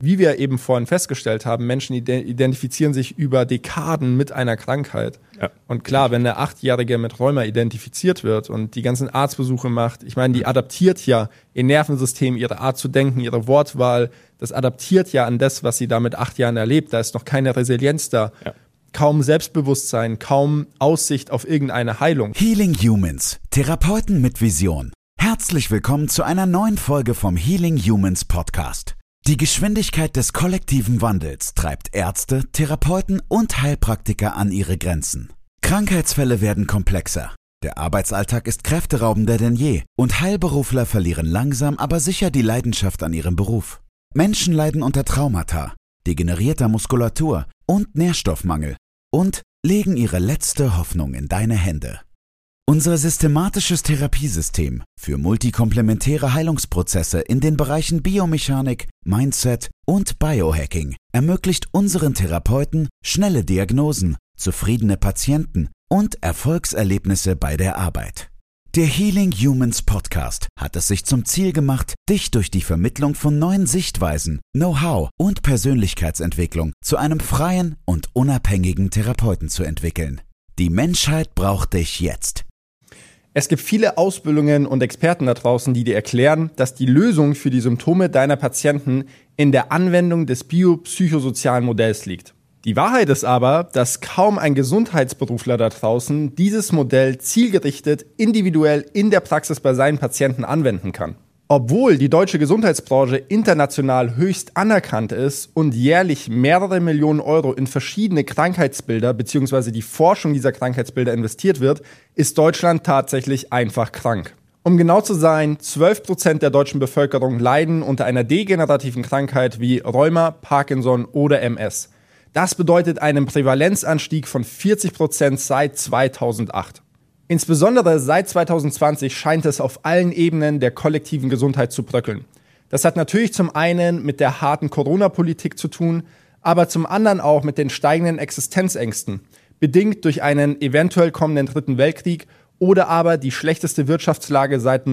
Wie wir eben vorhin festgestellt haben, Menschen identifizieren sich über Dekaden mit einer Krankheit. Ja. Und klar, wenn der 8-Jährige mit Rheuma identifiziert wird und die ganzen Arztbesuche macht, ich meine, die adaptiert ja ihr Nervensystem, ihre Art zu denken, ihre Wortwahl, das adaptiert ja an das, was sie da mit 8 Jahren erlebt. Da ist noch keine Resilienz da. Ja. Kaum Selbstbewusstsein, kaum Aussicht auf irgendeine Heilung. Healing Humans, Therapeuten mit Vision. Herzlich willkommen zu einer neuen Folge vom Healing Humans Podcast. Die Geschwindigkeit des kollektiven Wandels treibt Ärzte, Therapeuten und Heilpraktiker an ihre Grenzen. Krankheitsfälle werden komplexer. Der Arbeitsalltag ist kräfteraubender denn je und Heilberufler verlieren langsam, aber sicher die Leidenschaft an ihrem Beruf. Menschen leiden unter Traumata, degenerierter Muskulatur und Nährstoffmangel und legen ihre letzte Hoffnung in deine Hände. Unser systematisches Therapiesystem für multikomplementäre Heilungsprozesse in den Bereichen Biomechanik, Mindset und Biohacking ermöglicht unseren Therapeuten schnelle Diagnosen, zufriedene Patienten und Erfolgserlebnisse bei der Arbeit. Der Healing Humans Podcast hat es sich zum Ziel gemacht, dich durch die Vermittlung von neuen Sichtweisen, Know-how und Persönlichkeitsentwicklung zu einem freien und unabhängigen Therapeuten zu entwickeln. Die Menschheit braucht dich jetzt. Es gibt viele Ausbildungen und Experten da draußen, die dir erklären, dass die Lösung für die Symptome deiner Patienten in der Anwendung des biopsychosozialen Modells liegt. Die Wahrheit ist aber, dass kaum ein Gesundheitsberufler da draußen dieses Modell zielgerichtet, individuell in der Praxis bei seinen Patienten anwenden kann. Obwohl die deutsche Gesundheitsbranche international höchst anerkannt ist und jährlich mehrere Millionen Euro in verschiedene Krankheitsbilder bzw. die Forschung dieser Krankheitsbilder investiert wird, ist Deutschland tatsächlich einfach krank. Um genau zu sein, 12% der deutschen Bevölkerung leiden unter einer degenerativen Krankheit wie Rheuma, Parkinson oder MS. Das bedeutet einen Prävalenzanstieg von 40% seit 2008. Insbesondere seit 2020 scheint es auf allen Ebenen der kollektiven Gesundheit zu bröckeln. Das hat natürlich zum einen mit der harten Corona-Politik zu tun, aber zum anderen auch mit den steigenden Existenzängsten, bedingt durch einen eventuell kommenden Dritten Weltkrieg oder aber die schlechteste Wirtschaftslage seit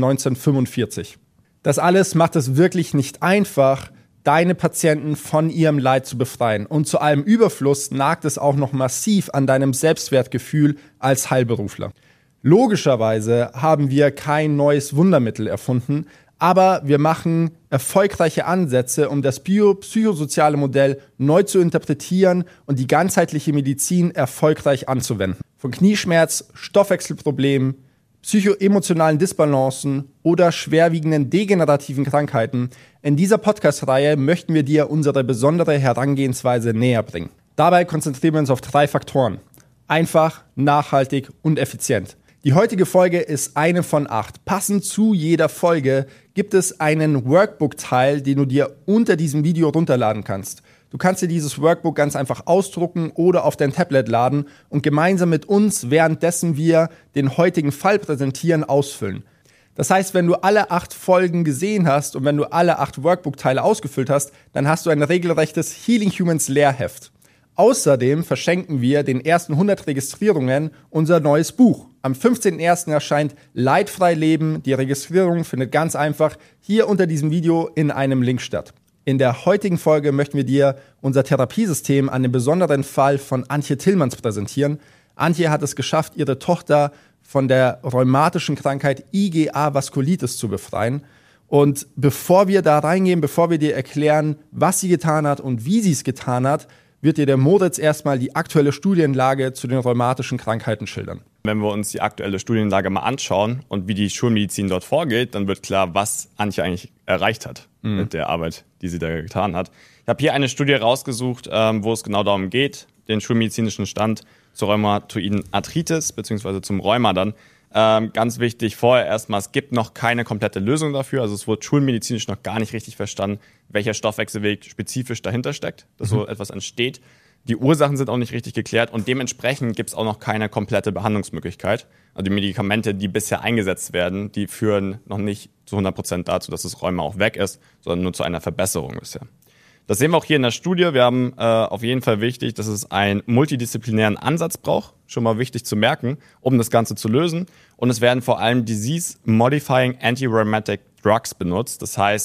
1945. Das alles macht es wirklich nicht einfach, deine Patienten von ihrem Leid zu befreien. Und zu allem Überfluss nagt es auch noch massiv an deinem Selbstwertgefühl als Heilberufler. Logischerweise haben wir kein neues Wundermittel erfunden, aber wir machen erfolgreiche Ansätze, um das biopsychosoziale Modell neu zu interpretieren und die ganzheitliche Medizin erfolgreich anzuwenden. Von Knieschmerz, Stoffwechselproblemen, psychoemotionalen Disbalancen oder schwerwiegenden degenerativen Krankheiten. In dieser Podcast-Reihe möchten wir dir unsere besondere Herangehensweise näher bringen. Dabei konzentrieren wir uns auf 3 Faktoren. Einfach, nachhaltig und effizient. Die heutige Folge ist eine von 8. Passend zu jeder Folge gibt es einen Workbook-Teil, den du dir unter diesem Video runterladen kannst. Du kannst dir dieses Workbook ganz einfach ausdrucken oder auf dein Tablet laden und gemeinsam mit uns, währenddessen wir den heutigen Fall präsentieren, ausfüllen. Das heißt, wenn du alle 8 Folgen gesehen hast und wenn du alle 8 Workbook-Teile ausgefüllt hast, dann hast du ein regelrechtes Healing Humans Lehrheft. Außerdem verschenken wir den ersten 100 Registrierungen unser neues Buch. Am 15.01. erscheint Leidfrei Leben. Die Registrierung findet ganz einfach hier unter diesem Video in einem Link statt. In der heutigen Folge möchten wir dir unser Therapiesystem an dem besonderen Fall von Antje Tillmanns präsentieren. Antje hat es geschafft, ihre Tochter von der rheumatischen Krankheit IgA Vaskulitis zu befreien. Und bevor wir da reingehen, bevor wir dir erklären, was sie getan hat und wie sie es getan hat, wird dir der Moritz erstmal die aktuelle Studienlage zu den rheumatischen Krankheiten schildern. Wenn wir uns die aktuelle Studienlage mal anschauen und wie die Schulmedizin dort vorgeht, dann wird klar, was Antje eigentlich erreicht hat mit der Arbeit, die sie da getan hat. Ich habe hier eine Studie rausgesucht, wo es genau darum geht, den schulmedizinischen Stand zur rheumatoiden Arthritis bzw. zum Rheuma dann. Ganz wichtig, vorher erstmal, es gibt noch keine komplette Lösung dafür. Also es wurde schulmedizinisch noch gar nicht richtig verstanden, welcher Stoffwechselweg spezifisch dahinter steckt, dass so etwas entsteht. Die Ursachen sind auch nicht richtig geklärt und dementsprechend gibt es auch noch keine komplette Behandlungsmöglichkeit. Also die Medikamente, die bisher eingesetzt werden, die führen noch nicht zu 100% dazu, dass das Rheuma auch weg ist, sondern nur zu einer Verbesserung bisher. Das sehen wir auch hier in der Studie. Wir haben auf jeden Fall wichtig, dass es einen multidisziplinären Ansatz braucht. Schon mal wichtig zu merken, um das Ganze zu lösen. Und es werden vor allem Disease-Modifying Anti-Rheumatic Drugs benutzt. Das heißt,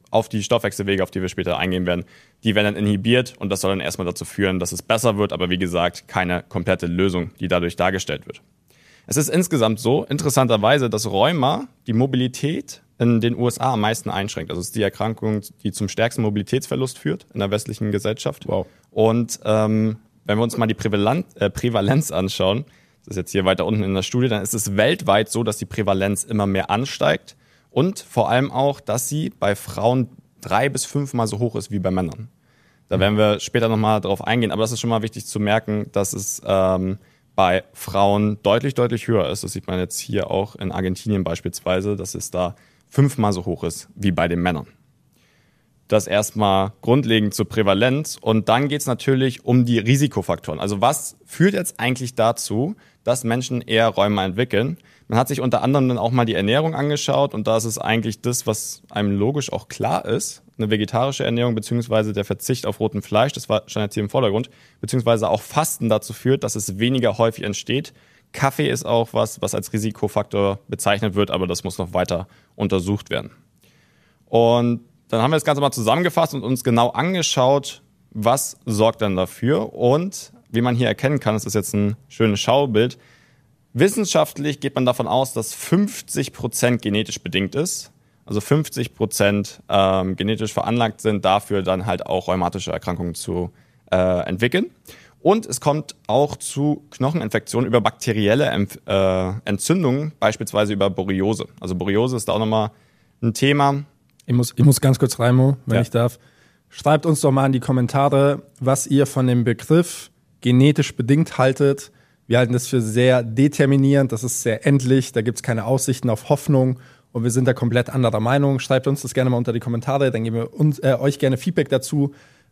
auf die Stoffwechselwege, auf die wir später eingehen werden, die werden dann inhibiert und das soll dann erstmal dazu führen, dass es besser wird, aber wie gesagt, keine komplette Lösung, die dadurch dargestellt wird. Es ist insgesamt so, interessanterweise, dass Rheuma die Mobilität in den USA am meisten einschränkt. Also es ist die Erkrankung, die zum stärksten Mobilitätsverlust führt in der westlichen Gesellschaft. Wow. Und wenn wir uns mal die Prävalenz anschauen, das ist jetzt hier weiter unten in der Studie, dann ist es weltweit so, dass die Prävalenz immer mehr ansteigt und vor allem auch, dass sie bei Frauen 3 bis 5 Mal so hoch ist wie bei Männern. Da werden wir später nochmal drauf eingehen, aber das ist schon mal wichtig zu merken, dass es bei Frauen deutlich, deutlich höher ist. Das sieht man jetzt hier auch in Argentinien beispielsweise, dass es da 5 Mal so hoch ist wie bei den Männern. Das erstmal grundlegend zur Prävalenz und dann geht es natürlich um die Risikofaktoren. Also was führt jetzt eigentlich dazu, dass Menschen eher Rheuma entwickeln? Man hat sich unter anderem dann auch mal die Ernährung angeschaut und da ist es eigentlich das, was einem logisch auch klar ist, eine vegetarische Ernährung beziehungsweise der Verzicht auf rotem Fleisch, das stand jetzt hier im Vordergrund, beziehungsweise auch Fasten dazu führt, dass es weniger häufig entsteht. Kaffee ist auch was als Risikofaktor bezeichnet wird, aber das muss noch weiter untersucht werden. Und dann haben wir das Ganze mal zusammengefasst und uns genau angeschaut, was sorgt dann dafür. Und wie man hier erkennen kann, das ist jetzt ein schönes Schaubild, wissenschaftlich geht man davon aus, dass 50% genetisch bedingt ist. Also 50% genetisch veranlagt sind, dafür dann halt auch rheumatische Erkrankungen zu entwickeln. Und es kommt auch zu Knocheninfektionen über bakterielle Entzündungen, beispielsweise über Borreliose. Also Borreliose ist da auch nochmal ein Thema. Ich muss ganz kurz rein, Mo, wenn ich darf. Schreibt uns doch mal in die Kommentare, was ihr von dem Begriff genetisch bedingt haltet. Wir halten das für sehr determinierend, das ist sehr endlich, da gibt es keine Aussichten auf Hoffnung und wir sind da komplett anderer Meinung. Schreibt uns das gerne mal unter die Kommentare, dann geben wir euch gerne Feedback dazu,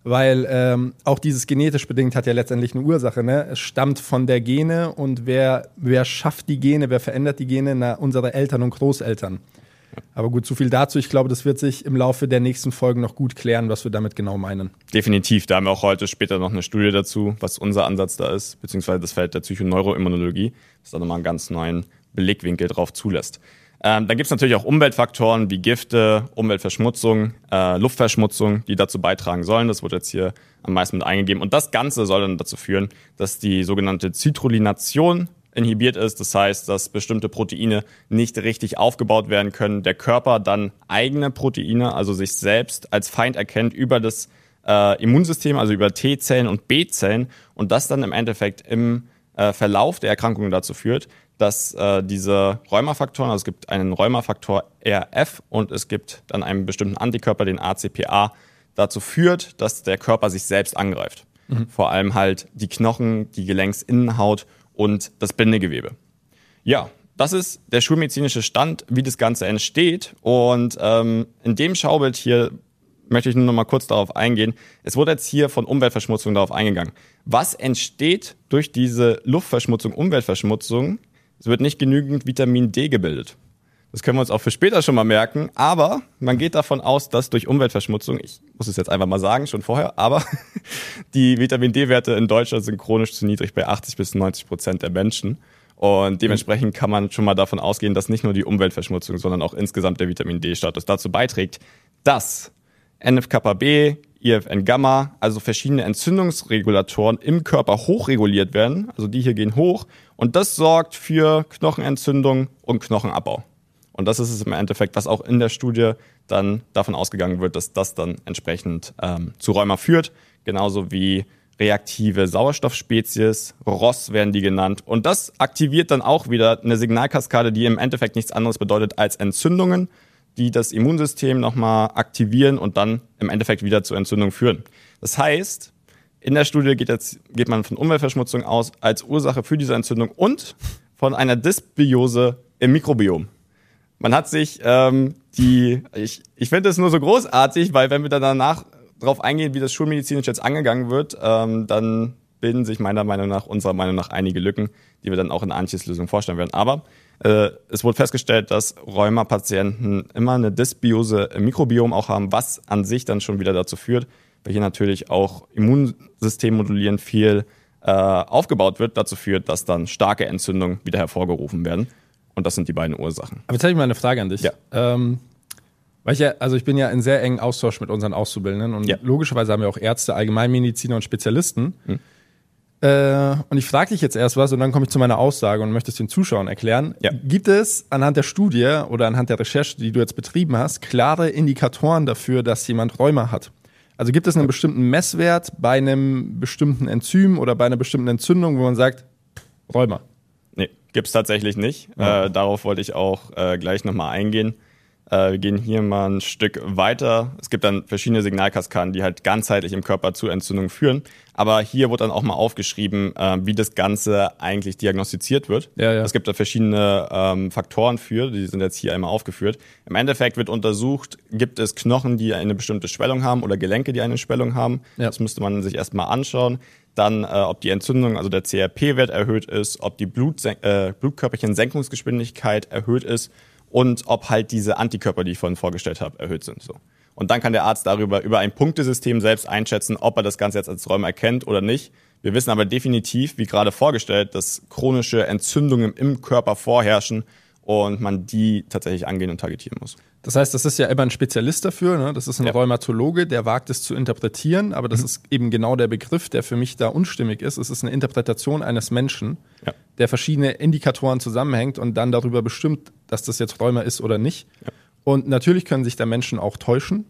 weil auch dieses genetisch bedingt hat ja letztendlich eine Ursache. Ne? Es stammt von der Gene und wer schafft die Gene, wer verändert die Gene? Na, unsere Eltern und Großeltern. Aber gut, so viel dazu. Ich glaube, das wird sich im Laufe der nächsten Folgen noch gut klären, was wir damit genau meinen. Definitiv. Da haben wir auch heute später noch eine Studie dazu, was unser Ansatz da ist, beziehungsweise das Feld der Psychoneuroimmunologie, das da nochmal einen ganz neuen Blickwinkel drauf zulässt. Dann gibt es natürlich auch Umweltfaktoren wie Gifte, Umweltverschmutzung, Luftverschmutzung, die dazu beitragen sollen. Das wurde jetzt hier am meisten mit eingegeben. Und das Ganze soll dann dazu führen, dass die sogenannte Citrulination inhibiert ist. Das heißt, dass bestimmte Proteine nicht richtig aufgebaut werden können. Der Körper dann eigene Proteine, also sich selbst als Feind erkennt über das Immunsystem, also über T-Zellen und B-Zellen und das dann im Endeffekt im Verlauf der Erkrankung dazu führt, dass diese Rheumafaktoren, also es gibt einen Rheumafaktor RF und es gibt dann einen bestimmten Antikörper, den ACPA, dazu führt, dass der Körper sich selbst angreift. Vor allem halt die Knochen, die Gelenksinnenhaut und das Bindegewebe. Ja, das ist der schulmedizinische Stand, wie das Ganze entsteht. Und in dem Schaubild hier möchte ich nur noch mal kurz darauf eingehen. Es wurde jetzt hier von Umweltverschmutzung darauf eingegangen. Was entsteht durch diese Luftverschmutzung, Umweltverschmutzung? Es wird nicht genügend Vitamin D gebildet. Das können wir uns auch für später schon mal merken. Aber man geht davon aus, dass durch Umweltverschmutzung, ich muss es jetzt einfach mal sagen, schon vorher, aber die Vitamin D-Werte in Deutschland sind chronisch zu niedrig bei 80-90% der Menschen. Und dementsprechend kann man schon mal davon ausgehen, dass nicht nur die Umweltverschmutzung, sondern auch insgesamt der Vitamin D-Status dazu beiträgt, dass NF-κB, IFN-Gamma, also verschiedene Entzündungsregulatoren im Körper hochreguliert werden. Also die hier gehen hoch. Und das sorgt für Knochenentzündung und Knochenabbau. Und das ist es im Endeffekt, was auch in der Studie dann davon ausgegangen wird, dass das dann entsprechend zu Rheuma führt. Genauso wie reaktive Sauerstoffspezies, ROS werden die genannt. Und das aktiviert dann auch wieder eine Signalkaskade, die im Endeffekt nichts anderes bedeutet als Entzündungen, die das Immunsystem nochmal aktivieren und dann im Endeffekt wieder zur Entzündung führen. Das heißt, in der Studie geht man von Umweltverschmutzung aus als Ursache für diese Entzündung und von einer Dysbiose im Mikrobiom. Man hat sich ich finde es nur so großartig, weil wenn wir dann danach drauf eingehen, wie das schulmedizinisch jetzt angegangen wird, dann bilden sich unserer Meinung nach einige Lücken, die wir dann auch in der Anschlusslösung vorstellen werden. Aber es wurde festgestellt, dass Rheuma-Patienten immer eine Dysbiose im Mikrobiom auch haben, was an sich dann schon wieder dazu führt, weil hier natürlich auch Immunsystem modulierend viel aufgebaut wird, dazu führt, dass dann starke Entzündungen wieder hervorgerufen werden. Und das sind die beiden Ursachen. Aber jetzt habe ich mal eine Frage an dich. Ja. Ich bin ja in sehr engen Austausch mit unseren Auszubildenden und logischerweise haben wir auch Ärzte, Allgemeinmediziner und Spezialisten. Und ich frage dich jetzt erst was und dann komme ich zu meiner Aussage und möchte es den Zuschauern erklären. Ja. Gibt es anhand der Studie oder anhand der Recherche, die du jetzt betrieben hast, klare Indikatoren dafür, dass jemand Rheuma hat? Also gibt es einen bestimmten Messwert bei einem bestimmten Enzym oder bei einer bestimmten Entzündung, wo man sagt, Rheuma? Nee, gibt es tatsächlich nicht. Darauf wollte ich auch gleich nochmal eingehen. Wir gehen hier mal ein Stück weiter. Es gibt dann verschiedene Signalkaskaden, die halt ganzheitlich im Körper zu Entzündungen führen. Aber hier wurde dann auch mal aufgeschrieben, wie das Ganze eigentlich diagnostiziert wird. Ja. Es gibt da verschiedene Faktoren für, die sind jetzt hier einmal aufgeführt. Im Endeffekt wird untersucht, gibt es Knochen, die eine bestimmte Schwellung haben oder Gelenke, die eine Schwellung haben. Ja. Das müsste man sich erstmal anschauen. Dann, ob die Entzündung, also der CRP-Wert erhöht ist, ob die Blutkörperchen-Senkungsgeschwindigkeit erhöht ist. Und ob halt diese Antikörper, die ich vorhin vorgestellt habe, erhöht sind. So. Und dann kann der Arzt darüber über ein Punktesystem selbst einschätzen, ob er das Ganze jetzt als Rheuma erkennt oder nicht. Wir wissen aber definitiv, wie gerade vorgestellt, dass chronische Entzündungen im Körper vorherrschen und man die tatsächlich angehen und targetieren muss. Das heißt, das ist ja immer ein Spezialist dafür, ne? Das ist ein Rheumatologe, der wagt es zu interpretieren, aber das ist eben genau der Begriff, der für mich da unstimmig ist. Es ist eine Interpretation eines Menschen, der verschiedene Indikatoren zusammenhängt und dann darüber bestimmt, dass das jetzt Rheuma ist oder nicht. Ja. Und natürlich können sich da Menschen auch täuschen,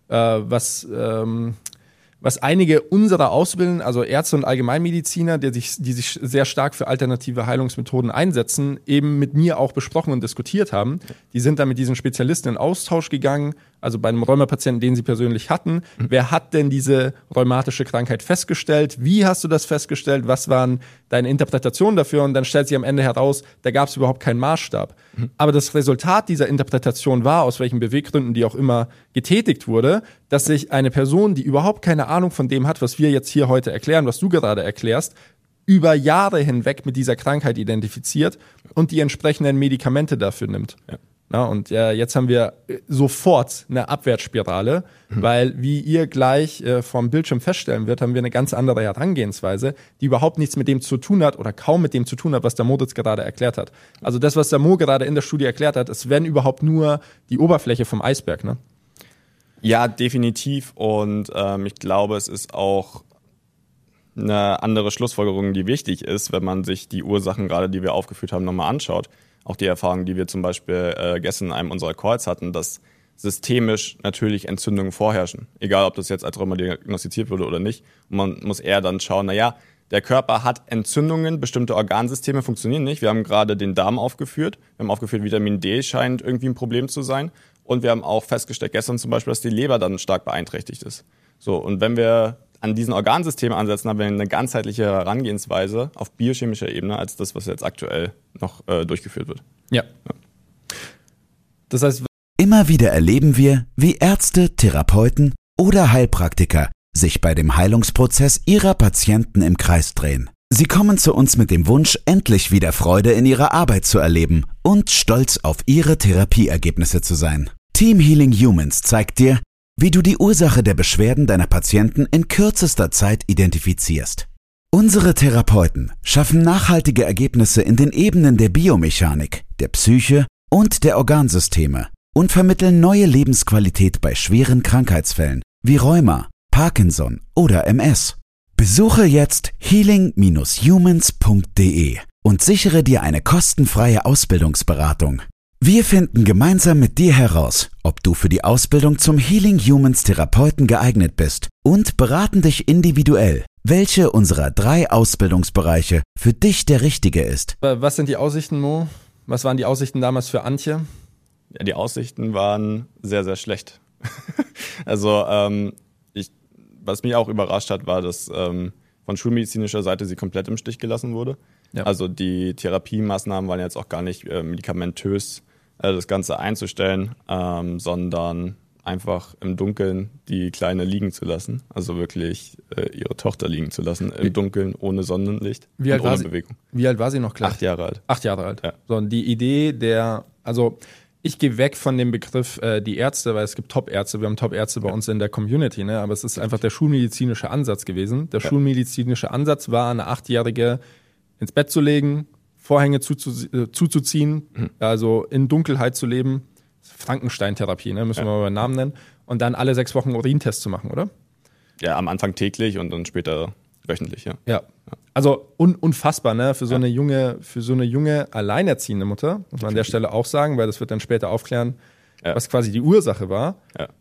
was einige unserer Ausbildenden, also Ärzte und Allgemeinmediziner, die sich sehr stark für alternative Heilungsmethoden einsetzen, eben mit mir auch besprochen und diskutiert haben. Die sind dann mit diesen Spezialisten in Austausch gegangen, also bei einem Rheumapatienten, den sie persönlich hatten. Wer hat denn diese rheumatische Krankheit festgestellt? Wie hast du das festgestellt? Was waren deine Interpretationen dafür? Und dann stellt sich am Ende heraus, da gab es überhaupt keinen Maßstab. Aber das Resultat dieser Interpretation war, aus welchen Beweggründen die auch immer getätigt wurde, dass sich eine Person, die überhaupt keine Ahnung von dem hat, was wir jetzt hier heute erklären, was du gerade erklärst, über Jahre hinweg mit dieser Krankheit identifiziert und die entsprechenden Medikamente dafür nimmt. Ja. Ja, und jetzt haben wir sofort eine Abwärtsspirale, weil, wie ihr gleich vom Bildschirm feststellen wird, haben wir eine ganz andere Herangehensweise, die überhaupt nichts mit dem zu tun hat oder kaum mit dem zu tun hat, was der Moritz gerade erklärt hat. Also das, was der Mo gerade in der Studie erklärt hat, ist, wenn überhaupt, nur die Oberfläche vom Eisberg, ne? Ja, definitiv. Und ich glaube, es ist auch eine andere Schlussfolgerung, die wichtig ist, wenn man sich die Ursachen gerade, die wir aufgeführt haben, nochmal anschaut. Auch die Erfahrung, die wir zum Beispiel gestern in einem unserer Calls hatten, dass systemisch natürlich Entzündungen vorherrschen. Egal, ob das jetzt als Rheuma diagnostiziert wurde oder nicht. Und man muss eher dann schauen, der Körper hat Entzündungen, bestimmte Organsysteme funktionieren nicht. Wir haben gerade den Darm aufgeführt. Wir haben aufgeführt, Vitamin D scheint irgendwie ein Problem zu sein. Und wir haben auch festgestellt gestern zum Beispiel, dass die Leber dann stark beeinträchtigt ist. So, und wenn wir an diesen Organsystemen ansetzen, haben wir eine ganzheitliche Herangehensweise auf biochemischer Ebene als das, was jetzt aktuell noch durchgeführt wird. Ja. Das heißt, immer wieder erleben wir, wie Ärzte, Therapeuten oder Heilpraktiker sich bei dem Heilungsprozess ihrer Patienten im Kreis drehen. Sie kommen zu uns mit dem Wunsch, endlich wieder Freude in ihrer Arbeit zu erleben und stolz auf ihre Therapieergebnisse zu sein. Team Healing Humans zeigt dir, wie du die Ursache der Beschwerden deiner Patienten in kürzester Zeit identifizierst. Unsere Therapeuten schaffen nachhaltige Ergebnisse in den Ebenen der Biomechanik, der Psyche und der Organsysteme und vermitteln neue Lebensqualität bei schweren Krankheitsfällen wie Rheuma, Parkinson oder MS. Besuche jetzt healing-humans.de und sichere dir eine kostenfreie Ausbildungsberatung. Wir finden gemeinsam mit dir heraus, ob du für die Ausbildung zum Healing Humans Therapeuten geeignet bist und beraten dich individuell, welche unserer 3 Ausbildungsbereiche für dich der richtige ist. Was sind die Aussichten, Mo? Was waren die Aussichten damals für Antje? Ja, die Aussichten waren sehr, sehr schlecht. Also was mich auch überrascht hat, war, dass von schulmedizinischer Seite sie komplett im Stich gelassen wurde. Ja. Also die Therapiemaßnahmen waren jetzt auch gar nicht medikamentös das Ganze einzustellen, sondern einfach im Dunkeln die Kleine liegen zu lassen. Also wirklich ihre Tochter liegen zu lassen, im Dunkeln, ohne Sonnenlicht und ohne Bewegung. Wie alt war sie noch gleich? 8 Jahre alt. 8 Jahre alt. Ja. So, und die Idee ich gehe weg von dem Begriff die Ärzte, weil es gibt Top-Ärzte, wir haben Top-Ärzte bei uns in der Community, ne? Aber es ist einfach der schulmedizinische Ansatz gewesen. Der schulmedizinische Ansatz war, eine 8-Jährige ins Bett zu legen, Vorhänge zuzuziehen, also in Dunkelheit zu leben, Frankenstein-Therapie, ne? Müssen wir mal einen Namen nennen. Und dann alle 6 Wochen Urintest zu machen, oder? Ja, am Anfang täglich und dann später wöchentlich, ja. Ja. Also unfassbar, ne? Für so eine junge alleinerziehende Mutter, muss man an der Stelle auch sagen, weil das wird dann später aufklären, was quasi die Ursache war.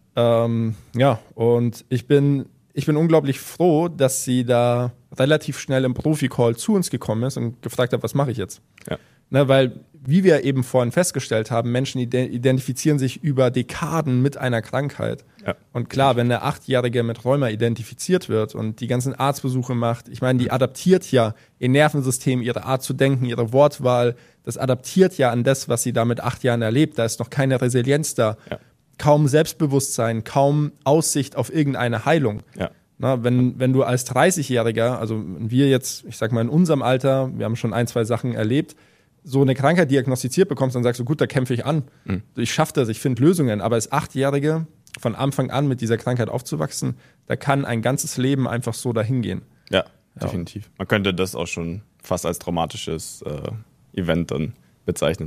Ja. Und ich bin unglaublich froh, dass sie da relativ schnell im Profi-Call zu uns gekommen ist und gefragt hat, was mache ich jetzt? Ja. Ne, weil, wie wir eben vorhin festgestellt haben, Menschen identifizieren sich über Dekaden mit einer Krankheit. Ja. Und klar, wenn eine 8-Jährige mit Rheuma identifiziert wird und die ganzen Arztbesuche macht, ich meine, die adaptiert ja ihr Nervensystem, ihre Art zu denken, ihre Wortwahl, das adaptiert ja an das, was sie da mit 8 Jahren erlebt. Da ist noch keine Resilienz da. Ja. Kaum Selbstbewusstsein, kaum Aussicht auf irgendeine Heilung. Ja. Na, wenn du als 30-Jähriger, also wir jetzt, ich sag mal in unserem Alter, wir haben schon 1, 2 Sachen erlebt, so eine Krankheit diagnostiziert bekommst, dann sagst du, gut, da kämpfe ich an. Ich schaffe das, ich finde Lösungen. Aber als 8-Jährige von Anfang an mit dieser Krankheit aufzuwachsen, da kann ein ganzes Leben einfach so dahingehen. Ja, definitiv. Man könnte das auch schon fast als traumatisches Event dann bezeichnen.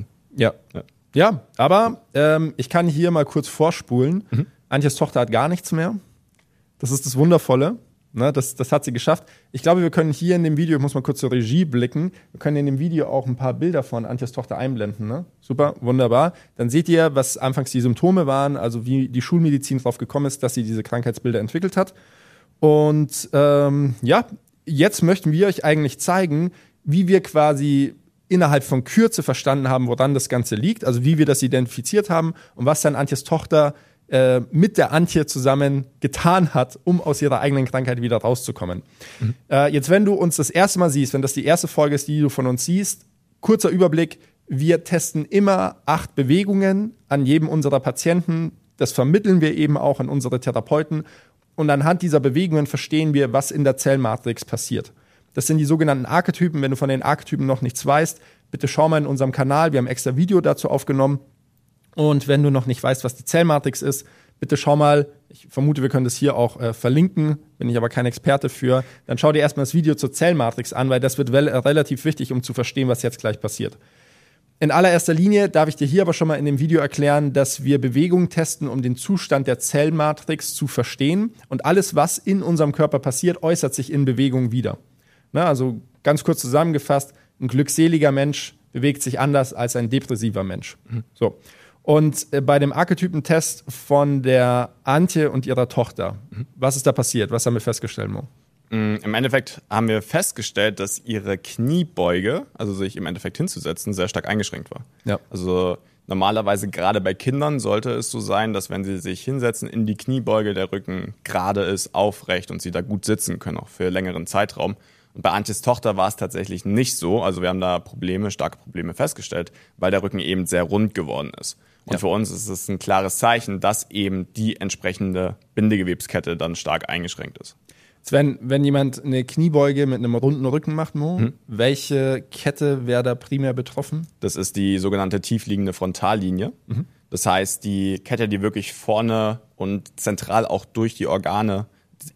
Ja, aber ich kann hier mal kurz vorspulen. Antjes Tochter hat gar nichts mehr. Das ist das Wundervolle. Ne, das hat sie geschafft. Ich glaube, wir können hier in dem Video, ich muss mal kurz zur Regie blicken, wir können in dem Video auch ein paar Bilder von Antjes Tochter einblenden. Ne? Super, wunderbar. Dann seht ihr, was anfangs die Symptome waren, also wie die Schulmedizin drauf gekommen ist, dass sie diese Krankheitsbilder entwickelt hat. Und jetzt möchten wir euch eigentlich zeigen, wie wir quasi innerhalb von Kürze verstanden haben, woran das Ganze liegt, also wie wir das identifiziert haben und was dann Antjes Tochter mit der Antje zusammen getan hat, um aus ihrer eigenen Krankheit wieder rauszukommen. Jetzt, wenn du uns das erste Mal siehst, wenn das die erste Folge ist, die du von uns siehst, kurzer Überblick, wir testen immer 8 Bewegungen an jedem unserer Patienten, das vermitteln wir eben auch an unsere Therapeuten und anhand dieser Bewegungen verstehen wir, was in der Zellmatrix passiert. Das sind die sogenannten Archetypen. Wenn du von den Archetypen noch nichts weißt, bitte schau mal in unserem Kanal, wir haben extra Video dazu aufgenommen. Und wenn du noch nicht weißt, was die Zellmatrix ist, bitte schau mal, ich vermute, wir können das hier auch verlinken, bin ich aber kein Experte für, dann schau dir erstmal das Video zur Zellmatrix an, weil das wird relativ wichtig, um zu verstehen, was jetzt gleich passiert. In allererster Linie darf ich dir hier aber schon mal in dem Video erklären, dass wir Bewegungen testen, um den Zustand der Zellmatrix zu verstehen. Und alles, was in unserem Körper passiert, äußert sich in Bewegung wieder. Na, also ganz kurz zusammengefasst, ein glückseliger Mensch bewegt sich anders als ein depressiver Mensch. So. Und bei dem Archetypentest von der Antje und ihrer Tochter, was ist da passiert? Was haben wir festgestellt, Mo? Im Endeffekt haben wir festgestellt, dass ihre Kniebeuge, also sich im Endeffekt hinzusetzen, sehr stark eingeschränkt war. Ja. Also normalerweise gerade bei Kindern sollte es so sein, dass wenn sie sich hinsetzen in die Kniebeuge, der Rücken gerade ist, aufrecht und sie da gut sitzen können, auch für längeren Zeitraum. Und bei Antjes Tochter war es tatsächlich nicht so. Also wir haben da starke Probleme festgestellt, weil der Rücken eben sehr rund geworden ist. Und für uns ist es ein klares Zeichen, dass eben die entsprechende Bindegewebskette dann stark eingeschränkt ist. Sven, wenn jemand eine Kniebeuge mit einem runden Rücken macht, Mo, welche Kette wäre da primär betroffen? Das ist die sogenannte tiefliegende Frontallinie. Das heißt, die Kette, die wirklich vorne und zentral auch durch die Organe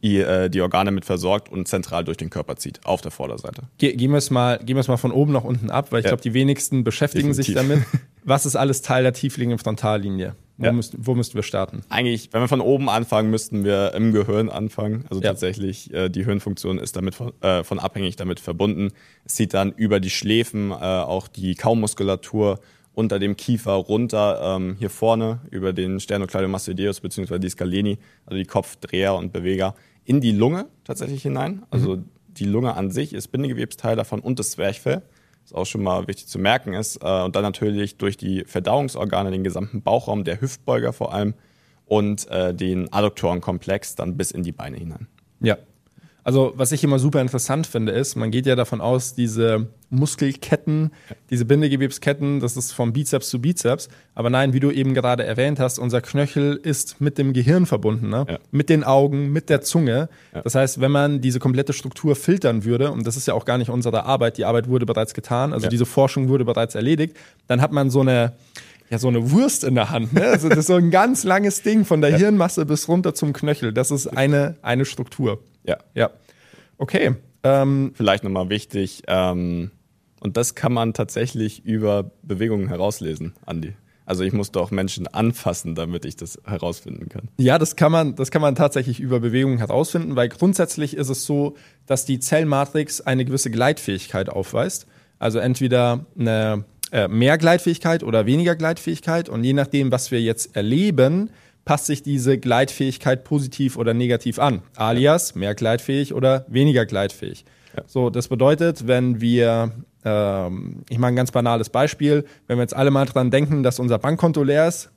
mit versorgt und zentral durch den Körper zieht, auf der Vorderseite. Gehen wir es mal von oben nach unten ab, weil ich glaube, die wenigsten beschäftigen sich damit. Was ist alles Teil der tiefliegenden Frontallinie? Wo müssten wir starten? Eigentlich, wenn wir von oben anfangen, müssten wir im Gehirn anfangen. Also tatsächlich, die Hirnfunktion ist damit von abhängig damit verbunden. Es zieht dann über die Schläfen auch die Kaumuskulatur unter dem Kiefer runter, hier vorne über den Sternocleidomastoideus bzw. die Scaleni, also die Kopfdreher und Beweger, in die Lunge tatsächlich hinein. Also die Lunge an sich ist Bindegewebsteil davon und das Zwerchfell, was auch schon mal wichtig zu merken ist. Und dann natürlich durch die Verdauungsorgane, den gesamten Bauchraum, der Hüftbeuger vor allem und den Adduktorenkomplex dann bis in die Beine hinein. Ja. Also was ich immer super interessant finde, ist, man geht ja davon aus, diese Muskelketten, diese Bindegewebsketten, das ist vom Bizeps zu Bizeps. Aber nein, wie du eben gerade erwähnt hast, unser Knöchel ist mit dem Gehirn verbunden, ne? Ja. Mit den Augen, mit der Zunge. Ja. Das heißt, wenn man diese komplette Struktur filtern würde, und das ist ja auch gar nicht unsere Arbeit, die Arbeit wurde bereits getan, also diese Forschung wurde bereits erledigt, dann hat man so eine Wurst in der Hand. Ne? Also das ist so ein ganz langes Ding von der Hirnmasse bis runter zum Knöchel. Das ist eine Struktur. Ja. Okay. Vielleicht nochmal wichtig, und das kann man tatsächlich über Bewegungen herauslesen, Andi. Also ich musste auch Menschen anfassen, damit ich das herausfinden kann. Ja, das kann man tatsächlich über Bewegung herausfinden, weil grundsätzlich ist es so, dass die Zellmatrix eine gewisse Gleitfähigkeit aufweist. Also entweder eine mehr Gleitfähigkeit oder weniger Gleitfähigkeit. Und je nachdem, was wir jetzt erleben, passt sich diese Gleitfähigkeit positiv oder negativ an. Alias mehr gleitfähig oder weniger gleitfähig. Ja. So, das bedeutet, wenn wir, ich mache ein ganz banales Beispiel, wenn wir jetzt alle mal dran denken, dass unser Bankkonto leer ist,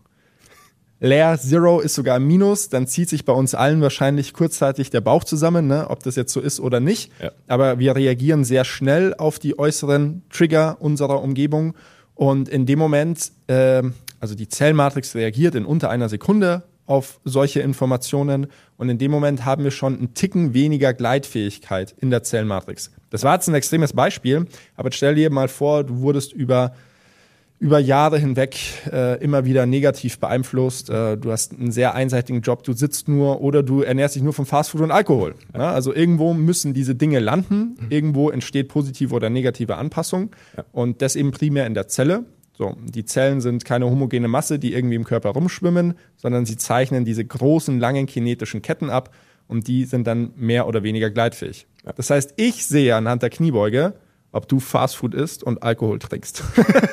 leer, Zero ist sogar ein Minus, dann zieht sich bei uns allen wahrscheinlich kurzzeitig der Bauch zusammen, ne, ob das jetzt so ist oder nicht. Ja. Aber wir reagieren sehr schnell auf die äußeren Trigger unserer Umgebung und in dem Moment, also die Zellmatrix reagiert in unter einer Sekunde auf solche Informationen und in dem Moment haben wir schon einen Ticken weniger Gleitfähigkeit in der Zellmatrix. Das war jetzt ein extremes Beispiel, aber stell dir mal vor, du wurdest über Jahre hinweg immer wieder negativ beeinflusst. Du hast einen sehr einseitigen Job, du sitzt nur oder du ernährst dich nur von Fastfood und Alkohol. Ja, also irgendwo müssen diese Dinge landen, irgendwo entsteht positive oder negative Anpassung und das eben primär in der Zelle. So, die Zellen sind keine homogene Masse, die irgendwie im Körper rumschwimmen, sondern sie zeichnen diese großen, langen kinetischen Ketten ab und die sind dann mehr oder weniger gleitfähig. Ja. Das heißt, ich sehe anhand der Kniebeuge, ob du Fastfood isst und Alkohol trinkst.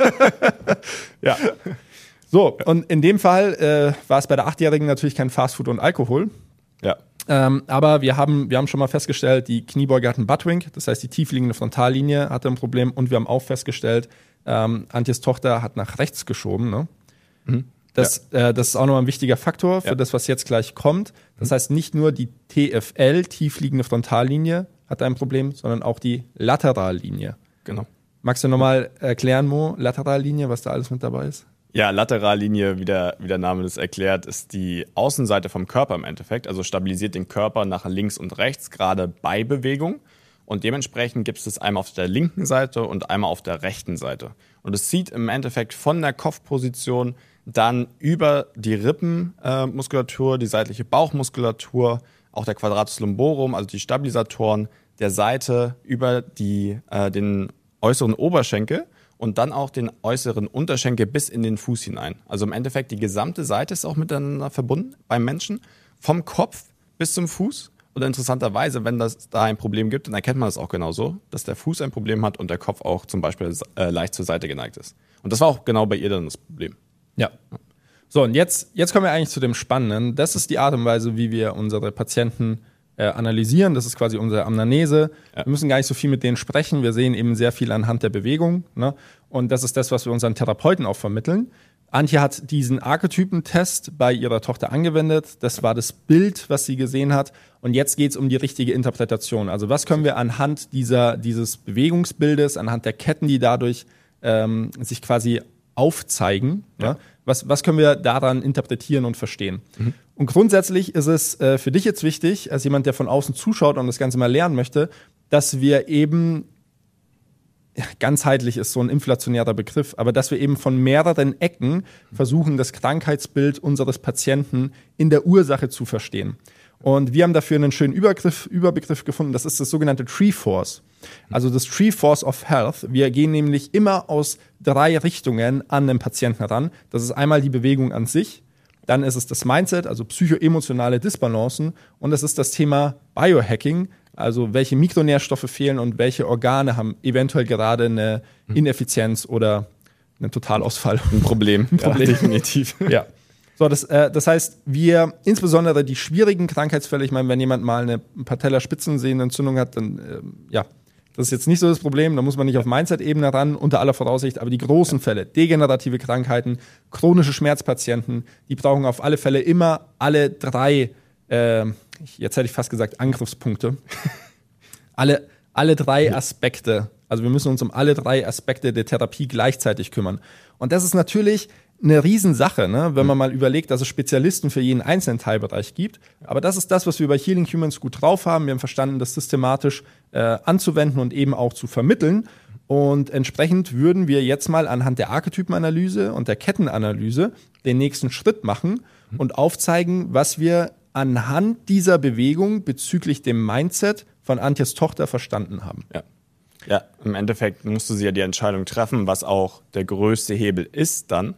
Ja. So, und in dem Fall war es bei der 8-Jährigen natürlich kein Fastfood und Alkohol. Ja. Aber wir haben schon mal festgestellt, die Kniebeuge hat einen Buttwink, das heißt, die tiefliegende Frontallinie hatte ein Problem und wir haben auch festgestellt, Antjes Tochter hat nach rechts geschoben. Ne? Mhm. Das ist auch nochmal ein wichtiger Faktor für das, was jetzt gleich kommt. Das heißt, nicht nur die TFL, tiefliegende Frontallinie, hat ein Problem, sondern auch die Laterallinie. Genau. Magst du nochmal erklären, Mo, Laterallinie, was da alles mit dabei ist? Ja, Laterallinie, wie der Name das erklärt, ist die Außenseite vom Körper im Endeffekt. Also stabilisiert den Körper nach links und rechts, gerade bei Bewegung. Und dementsprechend gibt es das einmal auf der linken Seite und einmal auf der rechten Seite. Und es zieht im Endeffekt von der Kopfposition dann über die Rippenmuskulatur, die seitliche Bauchmuskulatur, auch der Quadratus lumborum, also die Stabilisatoren der Seite über den äußeren Oberschenkel und dann auch den äußeren Unterschenkel bis in den Fuß hinein. Also im Endeffekt die gesamte Seite ist auch miteinander verbunden beim Menschen, vom Kopf bis zum Fuß. Und interessanterweise, wenn das da ein Problem gibt, dann erkennt man das auch genauso, dass der Fuß ein Problem hat und der Kopf auch zum Beispiel leicht zur Seite geneigt ist. Und das war auch genau bei ihr dann das Problem. Ja. So, und jetzt kommen wir eigentlich zu dem Spannenden. Das ist die Art und Weise, wie wir unsere Patienten analysieren. Das ist quasi unsere Anamnese. Ja. Wir müssen gar nicht so viel mit denen sprechen. Wir sehen eben sehr viel anhand der Bewegung. Ne? Und das ist das, was wir unseren Therapeuten auch vermitteln. Antje hat diesen Archetypentest bei ihrer Tochter angewendet. Das war das Bild, was sie gesehen hat. Und jetzt geht es um die richtige Interpretation. Also was können wir anhand dieses Bewegungsbildes, anhand der Ketten, die dadurch sich quasi aufzeigen, ja. Was können wir daran interpretieren und verstehen? Mhm. Und grundsätzlich ist es für dich jetzt wichtig, als jemand, der von außen zuschaut und das Ganze mal lernen möchte, dass wir eben ganzheitlich ist so ein inflationärer Begriff, aber dass wir eben von mehreren Ecken versuchen, das Krankheitsbild unseres Patienten in der Ursache zu verstehen. Und wir haben dafür einen schönen Überbegriff gefunden, das ist das sogenannte Tree Force. Also das Tree Force of Health. Wir gehen nämlich immer aus 3 Richtungen an den Patienten ran. Das ist einmal die Bewegung an sich, dann ist es das Mindset, also psychoemotionale Disbalancen und das ist das Thema Biohacking, also welche Mikronährstoffe fehlen und welche Organe haben eventuell gerade eine Ineffizienz oder einen Totalausfall. Ein Problem. Ja, definitiv. Ja. So, das heißt, wir insbesondere die schwierigen Krankheitsfälle, ich meine, wenn jemand mal eine Patellaspitzensehnenentzündung hat, dann das ist jetzt nicht so das Problem, da muss man nicht auf Mindset-Ebene ran, unter aller Voraussicht, aber die großen Fälle, degenerative Krankheiten, chronische Schmerzpatienten, die brauchen auf alle Fälle immer alle 3, jetzt hätte ich fast gesagt Angriffspunkte, alle 3 Aspekte, also wir müssen uns um alle 3 Aspekte der Therapie gleichzeitig kümmern. Und das ist natürlich eine Riesensache, ne? Wenn man mal überlegt, dass es Spezialisten für jeden einzelnen Teilbereich gibt. Aber das ist das, was wir bei Healing Humans gut drauf haben. Wir haben verstanden, das systematisch anzuwenden und eben auch zu vermitteln. Und entsprechend würden wir jetzt mal anhand der Archetypenanalyse und der Kettenanalyse den nächsten Schritt machen und aufzeigen, was wir anhand dieser Bewegung bezüglich dem Mindset von Antjes Tochter verstanden haben. Ja, im Endeffekt musste sie ja die Entscheidung treffen, was auch der größte Hebel ist dann.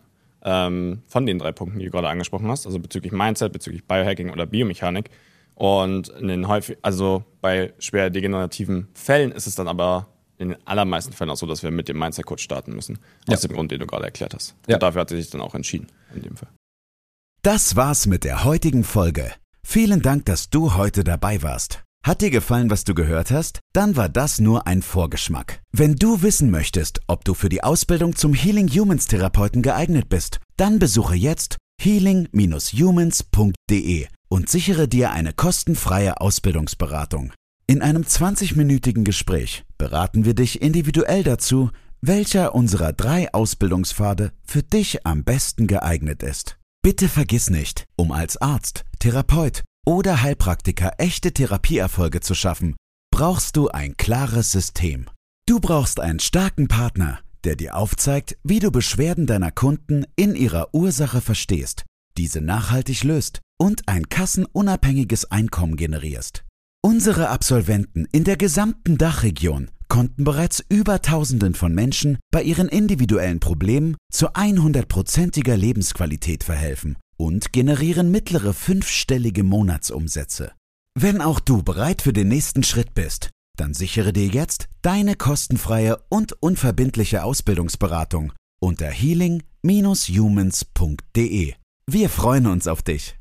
von den 3 Punkten, die du gerade angesprochen hast, also bezüglich Mindset, bezüglich Biohacking oder Biomechanik. Und bei schwer degenerativen Fällen ist es dann aber in den allermeisten Fällen auch so, dass wir mit dem Mindset-Coach starten müssen. Aus dem Grund, den du gerade erklärt hast. Ja. Und dafür hat sie sich dann auch entschieden, in dem Fall. Das war's mit der heutigen Folge. Vielen Dank, dass du heute dabei warst. Hat dir gefallen, was du gehört hast? Dann war das nur ein Vorgeschmack. Wenn du wissen möchtest, ob du für die Ausbildung zum Healing Humans Therapeuten geeignet bist, dann besuche jetzt healing-humans.de und sichere dir eine kostenfreie Ausbildungsberatung. In einem 20-minütigen Gespräch beraten wir dich individuell dazu, welcher unserer 3 Ausbildungspfade für dich am besten geeignet ist. Bitte vergiss nicht, um als Arzt, Therapeut oder Heilpraktiker echte Therapieerfolge zu schaffen, brauchst du ein klares System. Du brauchst einen starken Partner, der dir aufzeigt, wie du Beschwerden deiner Kunden in ihrer Ursache verstehst, diese nachhaltig löst und ein kassenunabhängiges Einkommen generierst. Unsere Absolventen in der gesamten Dachregion konnten bereits über Tausenden von Menschen bei ihren individuellen Problemen zu 100%iger Lebensqualität verhelfen und generieren mittlere 5-stellige Monatsumsätze. Wenn auch du bereit für den nächsten Schritt bist, dann sichere dir jetzt deine kostenfreie und unverbindliche Ausbildungsberatung unter healing-humans.de. Wir freuen uns auf dich.